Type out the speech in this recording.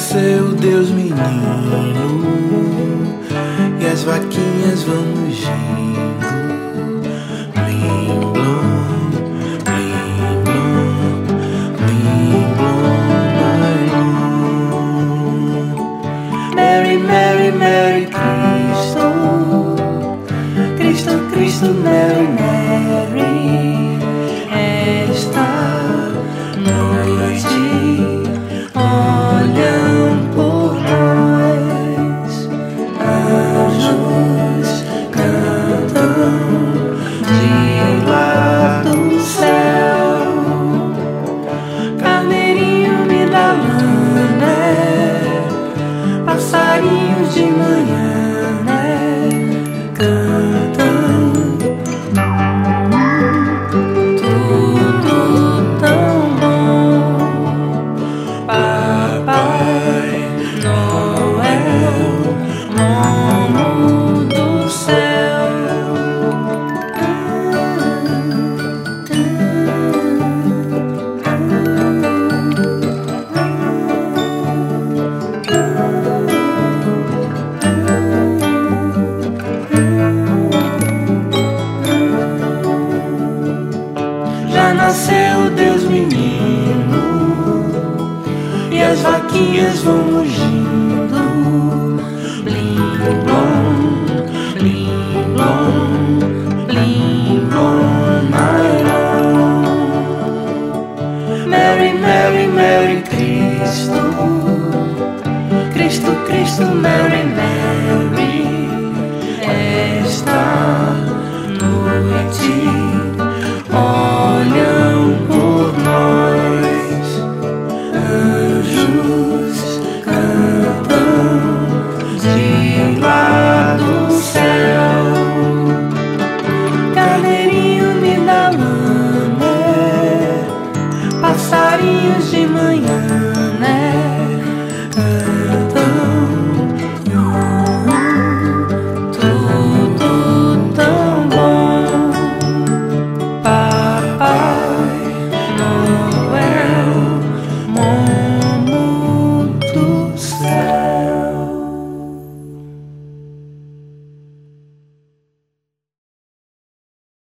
nasceu Deus menino e as vaquinhas vão mugindo. Blim blom, blim blom, blim blom. Mary, Mary, Mary Cristo, Cristo, Cristo, Mary, Mary. Esta noite olham por nós, anjos cantam de lá do céu. Carneirinho me dá lã, passarinhos de manhã, cantam. Nasceu Deus menino e as vaquinhas vão mugindo. Blim blom, blim blom, blim blom, Mary, Mary, Mary Cristo, Cristo, Cristo, Mary, Mary.